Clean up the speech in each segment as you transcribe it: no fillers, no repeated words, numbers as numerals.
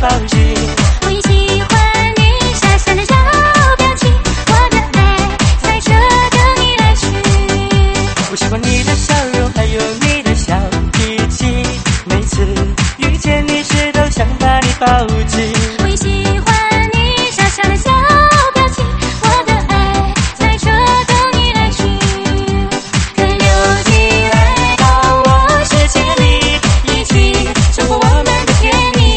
抱紧。 我也喜欢你傻傻的小表情，我的爱在这等你来取。 我喜欢你的笑容，还有你的小脾气，每次遇见你时都想把你抱紧。 我也喜欢你傻傻的小表情，我的爱在这等你来取。可有你来到我世界里，一起生活我们的甜蜜。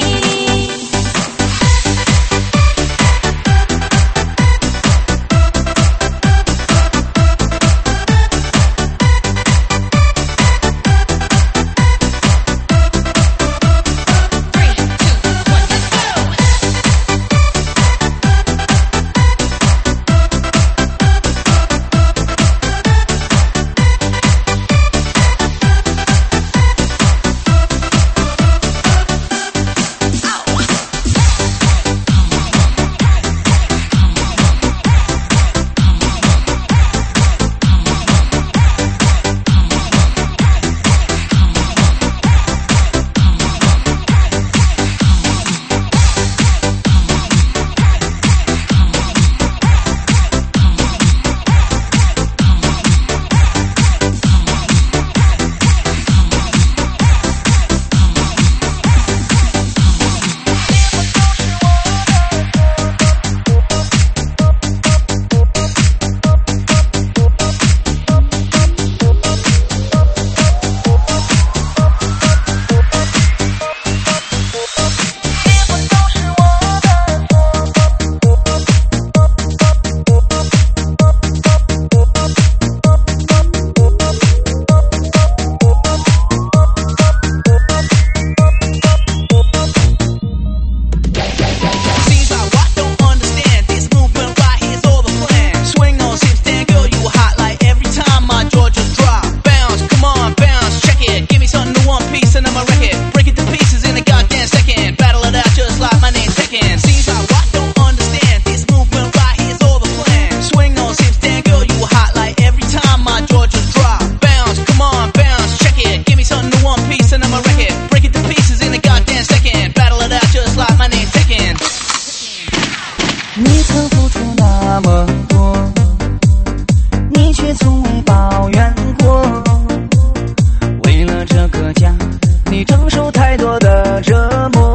你曾付出那么多，你却从未抱怨过。为了这个家，你承受太多的折磨。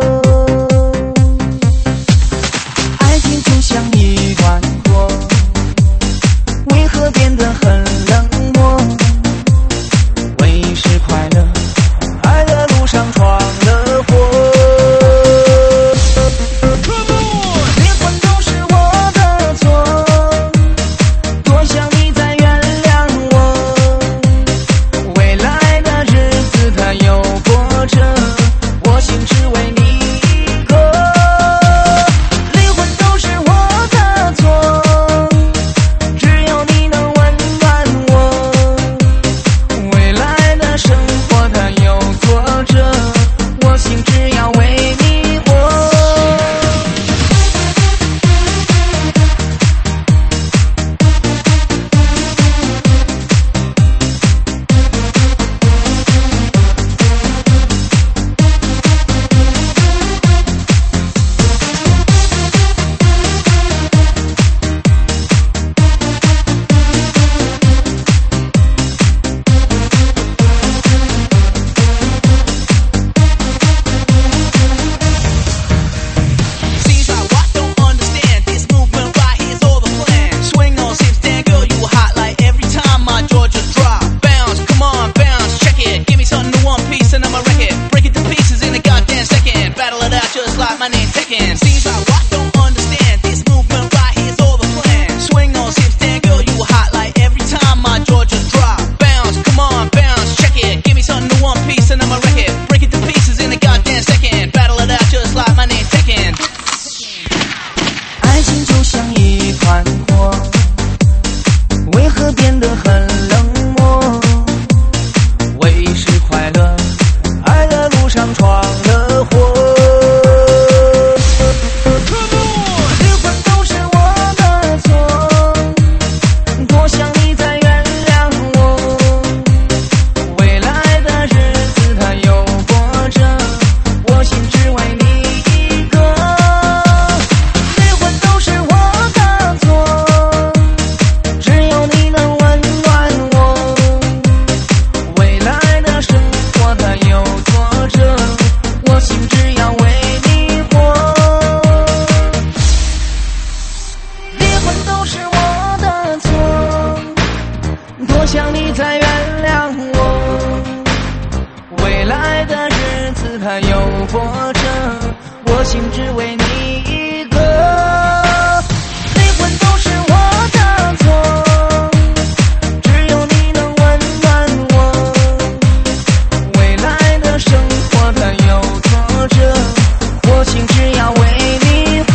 爱情就像一团火，为何变得很冷漠？为是快乐，爱的路上闯了祸。上闯了祸。 活着，我心只为你一个，离婚都是我的错，只有你能温暖我，未来的生活它有挫折，我心只要为你活。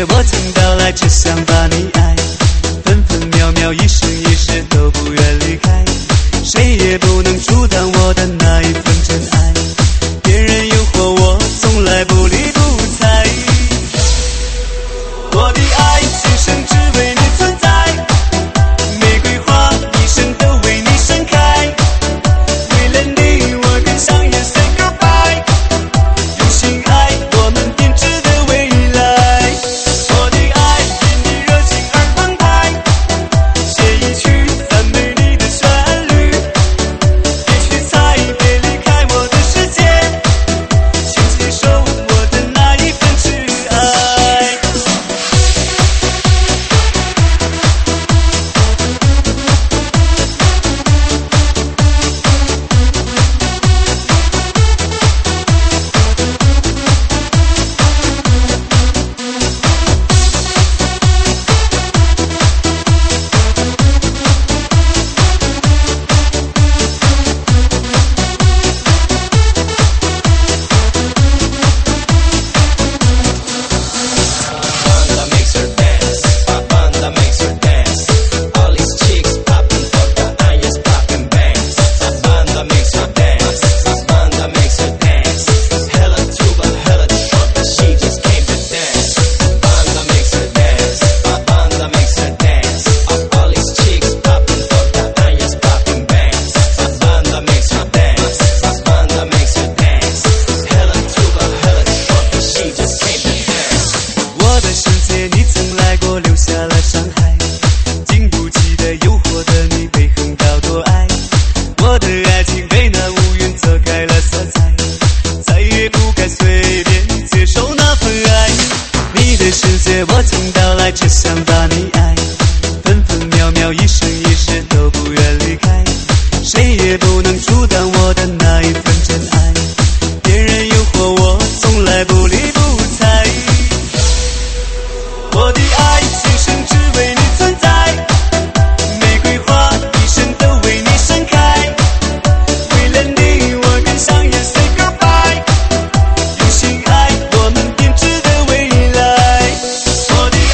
我曾到来，只想把你爱，分分秒秒，一生一世都不愿离开，谁也不能阻挡我的那一份真爱。别人诱惑我，从来不理不睬，我的爱今生只为你存在，玫瑰花一生都为你盛开，为了你我跟上眼 say goodbye， 用心爱我们编织的未来。我的爱因你热情而澎湃，写一曲赞美你的旋律，别去猜，别离开我的世界，请接受我的那一份挚爱。 Banda makes her dance, banda makes her dance. All these chicks popping for the irons, popping bangs. Banda makes her dance, banda makes her dance. Hella tuba, hella short, but she just came to dance. Banda makes her dance, banda makes her dance. All these chicks popping for the irons, popping bangs. Banda makes her dance, banda makes her dance. Hella tuba, hella short, but she just came to dance. 我的世界你曾来过，留下了伤害，经不起的诱惑的你被横刀夺爱，我的爱情被那乌云遮盖了色彩，再也不该随便接受那份爱。你的世界我曾到来，只想把你爱，分分秒秒，一生一世都不愿离开，谁也不能阻挡我的那一份真爱。别人诱惑我，从来不理不睬，我的爱今生只为你存在，玫瑰花一生都为你盛开，为了你我跟上眼 say goodbye， 用心爱我们编织的未来。我的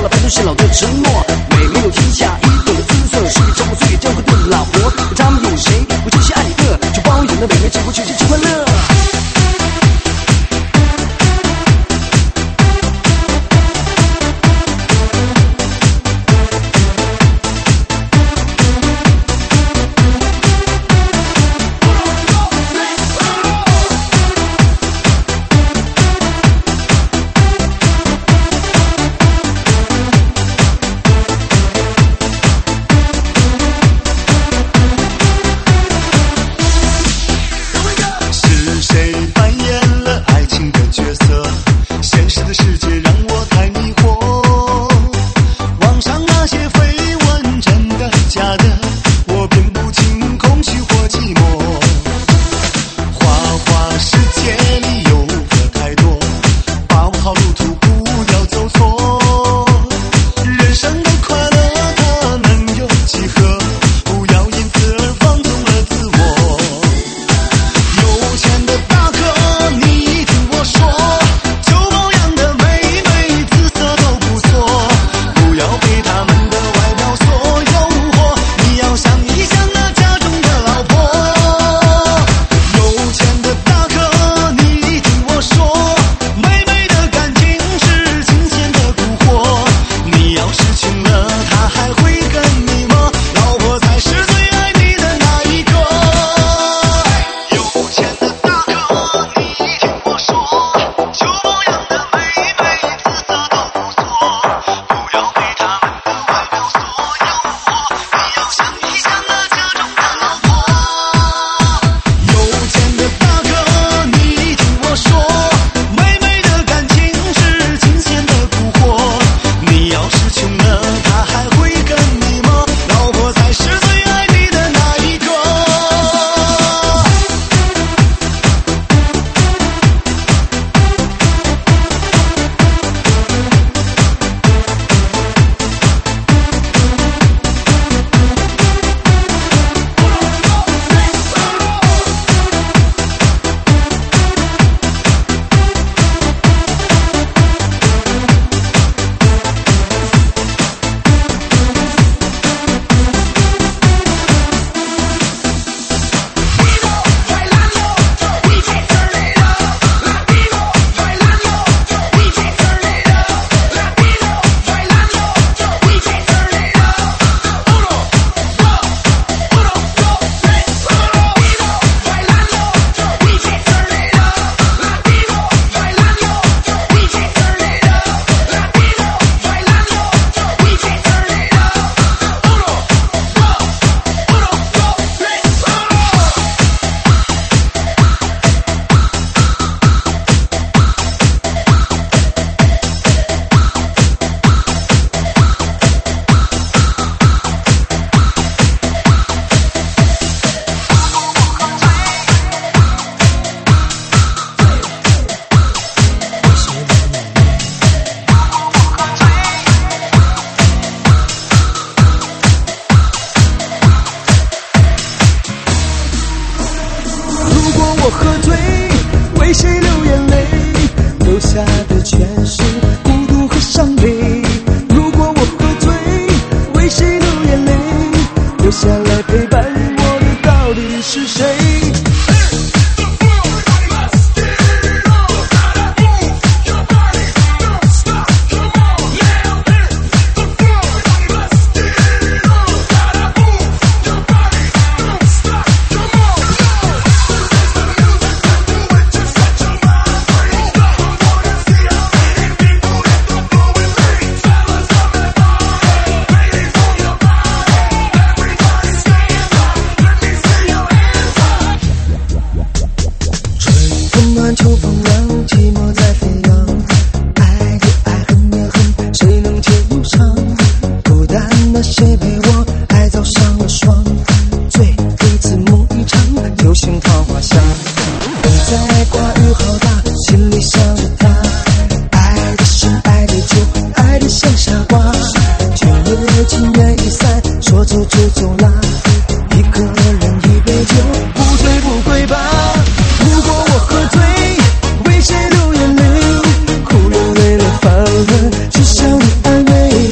白头偕老的承诺。美没有天下一等的姿色，是个朝暮岁月交合的老婆。他们有谁会真心爱你的，就包养的美眉，只会全身快乐。 只想你安慰。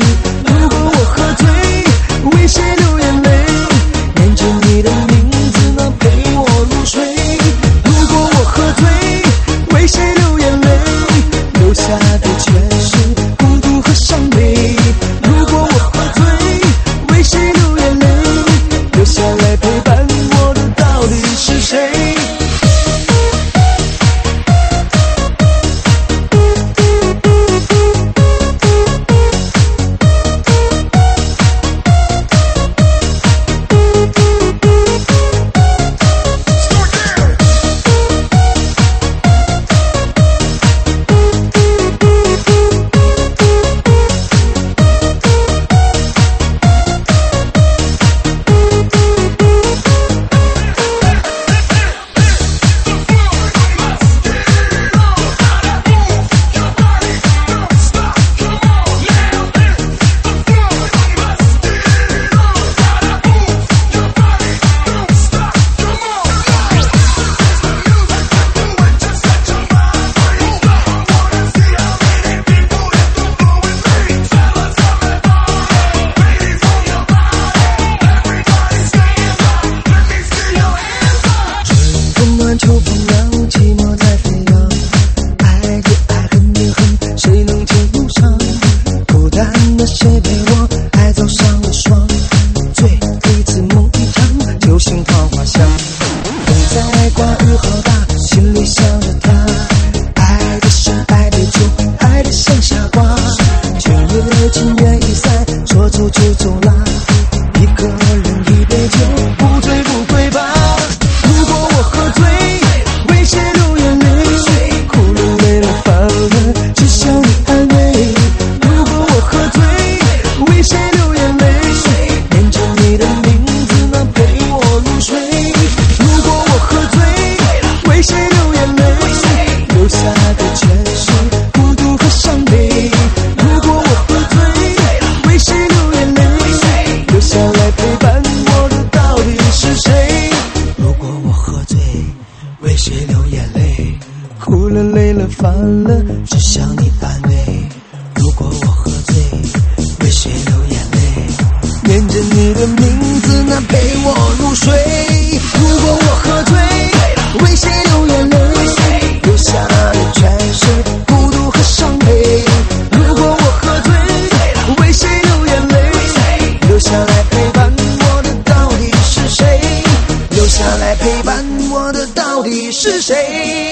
那些被我爱走上了霜，醉一次梦一场，就像桃花香。风在外刮雨好大，心里想着他，爱的深爱的久，爱的像傻瓜，却也情愿一散，说走就走啦，一个人一杯酒，不醉不归吧。如果我喝醉，为谁流眼泪？哭了累了烦了，只想你安慰。如果我喝醉，为谁流眼泪？念着你的名字，那陪我入睡。如果我喝醉，为谁流眼泪？留下的全是孤独和伤悲。如果我喝醉，为谁流眼泪？留下来陪伴我的到底是谁？如果我喝醉，为谁流眼泪？哭了累了烦了，只想你安慰。如果我喝醉，为谁流眼泪？念着你的名字，那陪我入睡。如果我喝醉，为谁流眼泪？留下的全是孤独和伤悲。如果我喝醉，为谁流眼泪？留下来陪伴我的到底是谁？留下来陪伴我的到底是谁？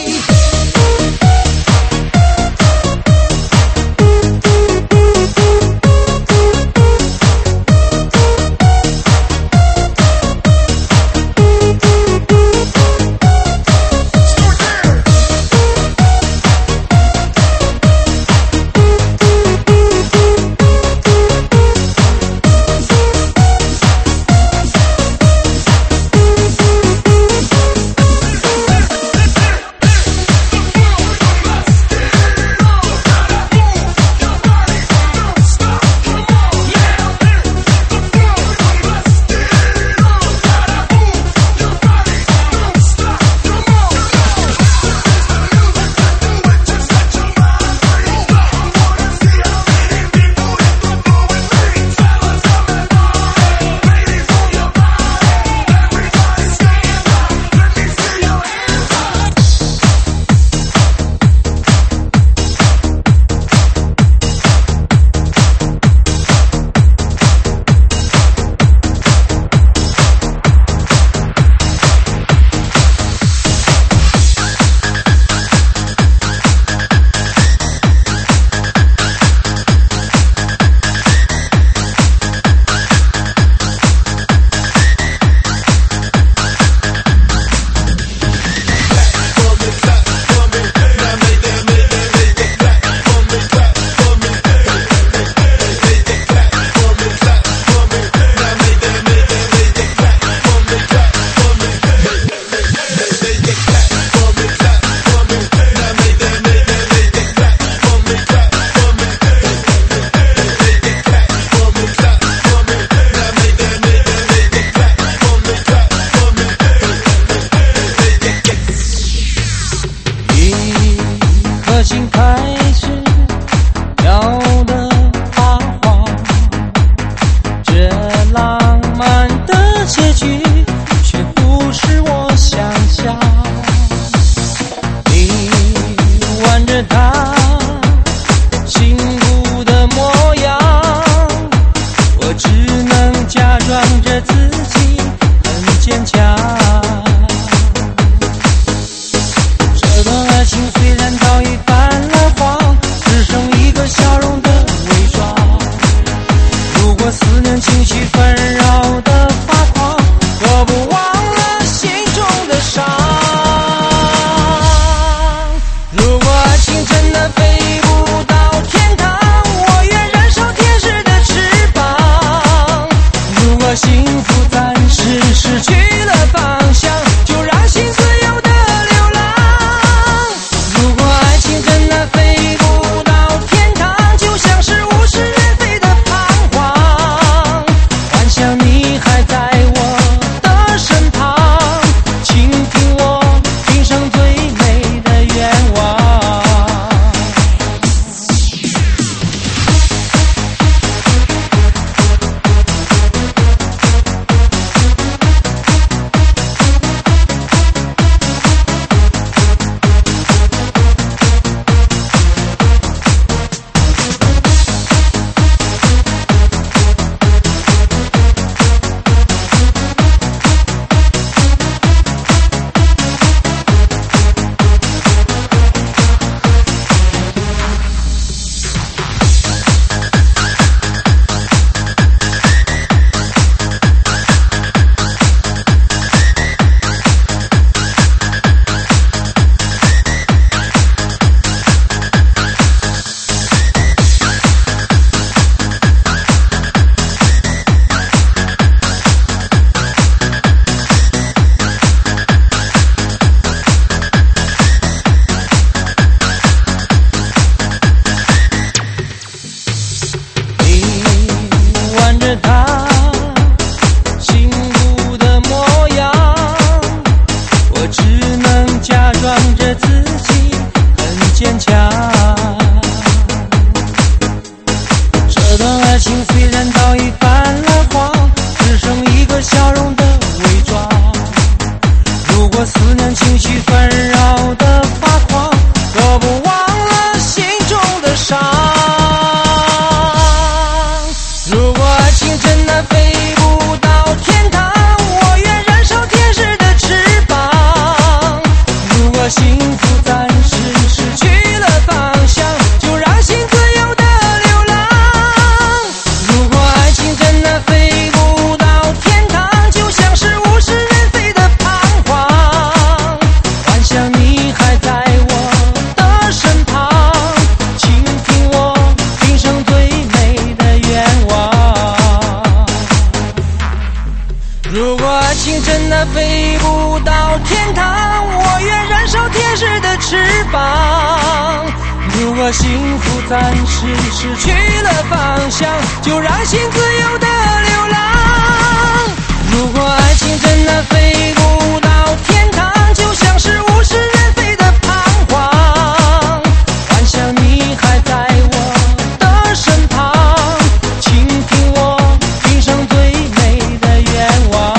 情真的飞不到天堂，我愿燃烧天使的翅膀。如果幸福暂时失去了方向，就让心自由的流浪。如果爱情真的飞不到天堂，就像是物是人非的彷徨。幻想你还在我的身旁，倾听我今生最美的愿望。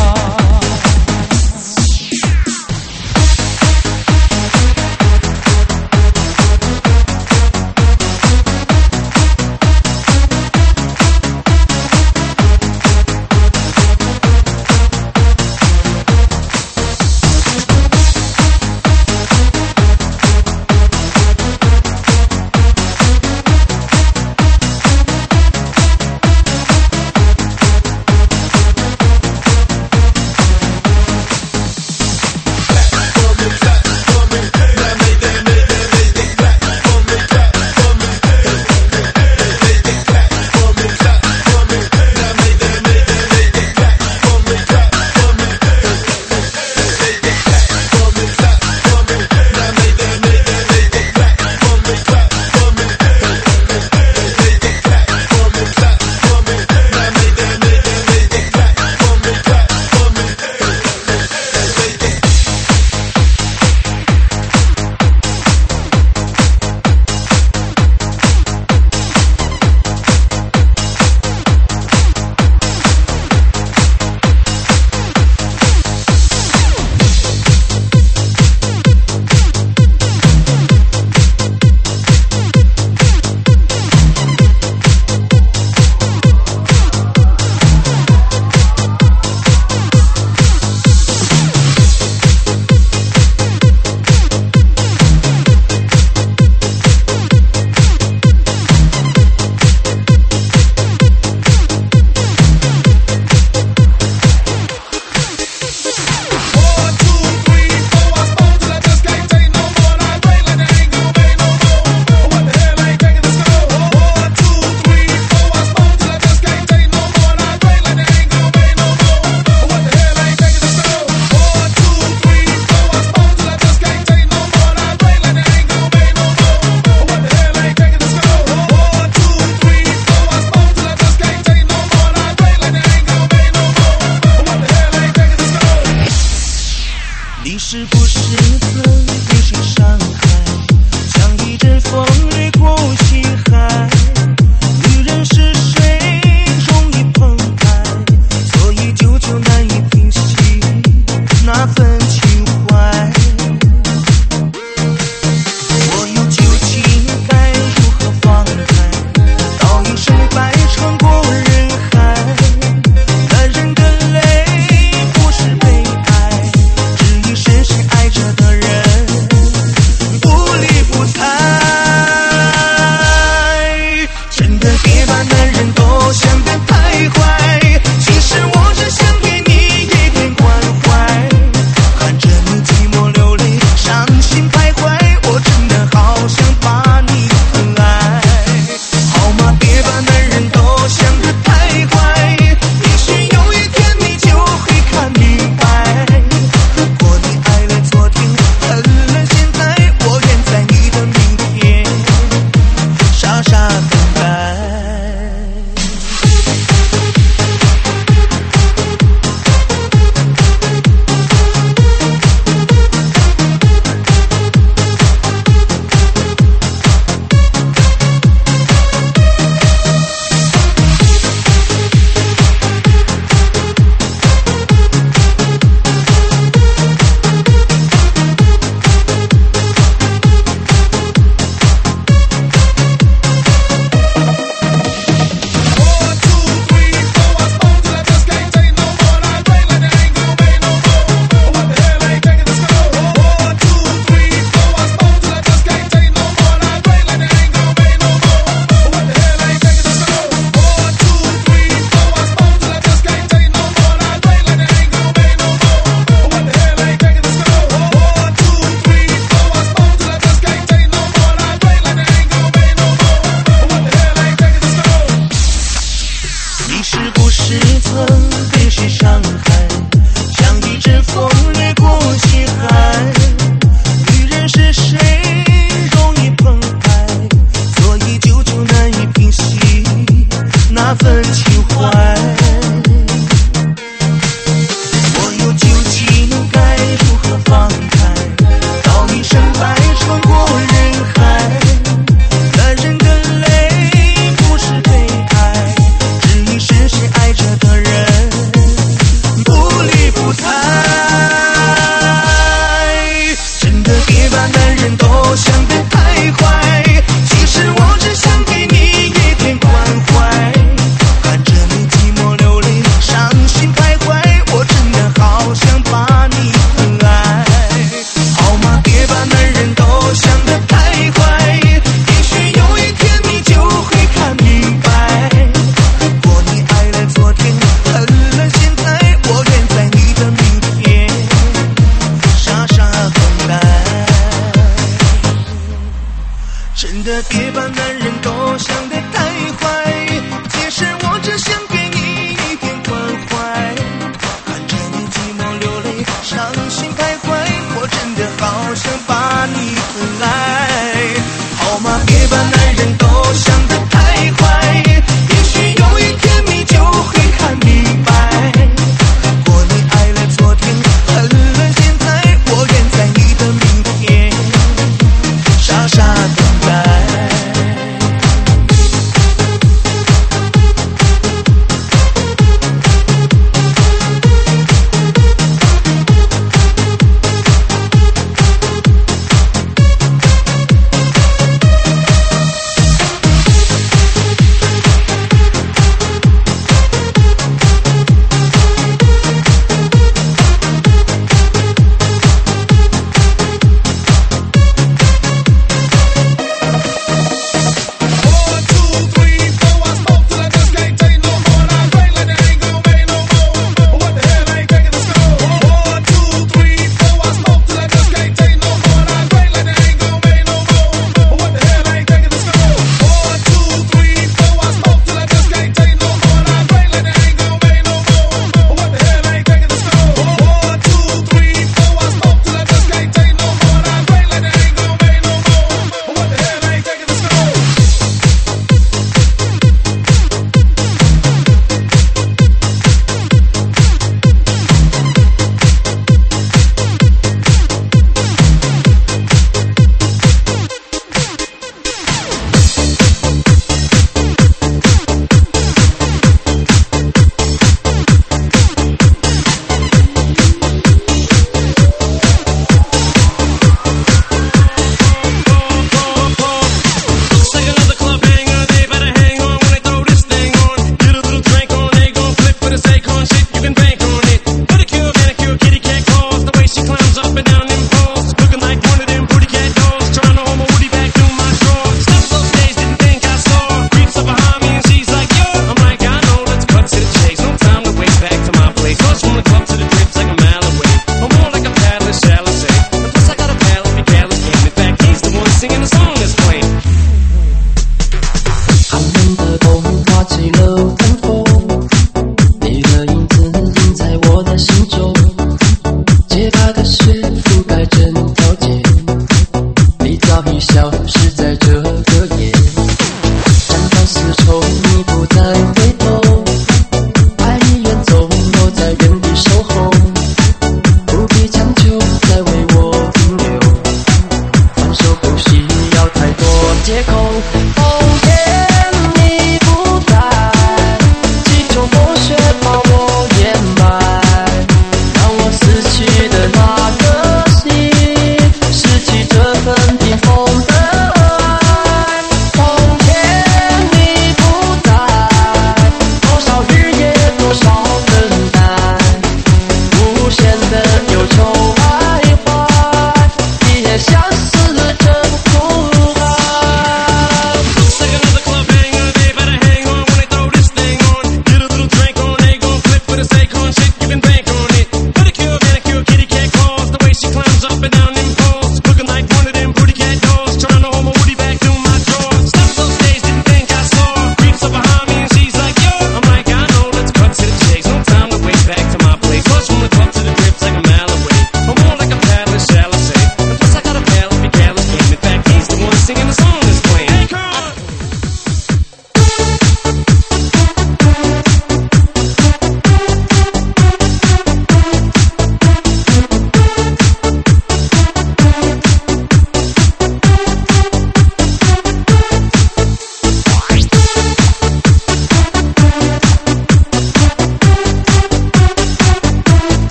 你是不是曾历经伤害，像一阵风掠过心海？女人是水容易澎湃，所以久久难以平息那份情怀。我有旧情该如何放开？倒影水白穿过人海，男人的泪不是悲哀，只因深深爱着的人不理不睬。真的别把男人都想得太坏，其实我只想给你一点关怀。看着你寂寞流泪伤心徘徊，我真的好想把你疼爱。好吗？别把男人都想得太坏，也许有一天你就会看明白。如果你爱了昨天，恨了现在，我愿在你的明天傻傻等待。你是不是曾被谁伤害， 像一阵风掠过西海。女人是谁容易澎湃，所以久久难以平息那份情怀。我又究竟该如何放开，道一声拜穿过人海。男人的泪不是悲哀，只因是谁爱着的人不理不睬。真的别把男人都想得太坏，其实我只想给你一点关怀，看着你寂寞流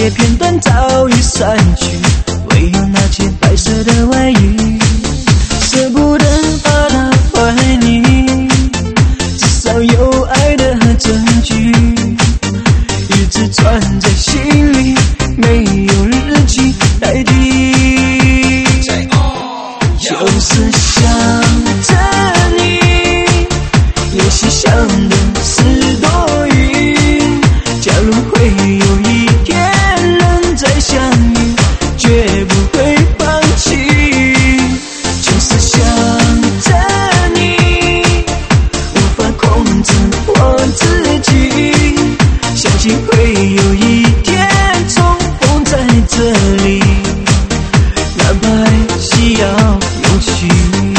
节片段早已散去，唯有那件白色的外衣，舍不得把它还你，至少有爱的证据，一直攥在心里，没有日期代替。就是想着你，也是想的是多余。假如会有一天能再相遇，绝不会放弃。就是想着你，无法控制我自己，相信会有一天重逢在这里，哪怕还需要勇气。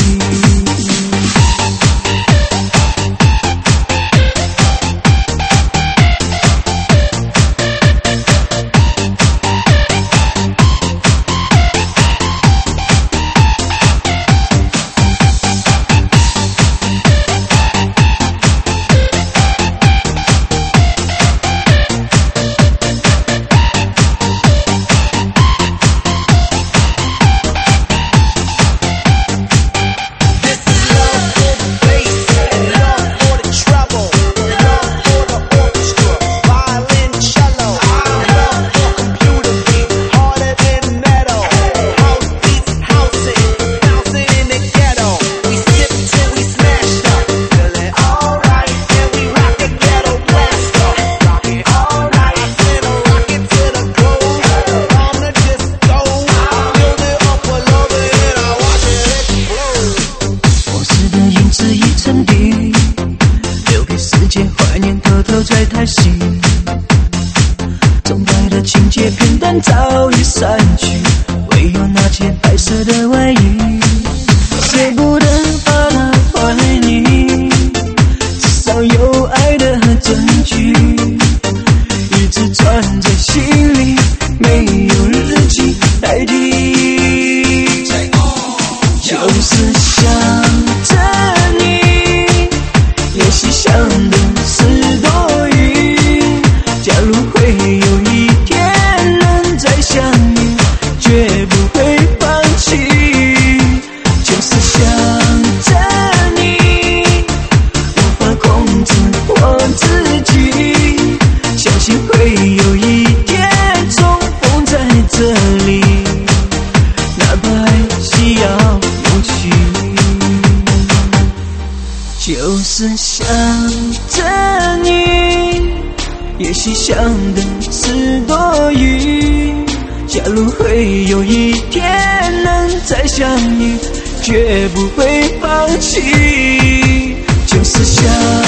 在叹息，总爱的情节片段早已散去，唯有那件白色的外衣，舍不得把它还你，至少有爱的证据，一直攥在心里，没有日期代替。就是想着你，也是想的是多余。假如会有一天能再相遇，绝不会放弃。就是想着你，无法控制我自己，相信会有一天重逢在这里，哪怕还需要勇气。就是想着你，也许想的是多余。假如会有一天能再相遇，绝不会放弃。就是想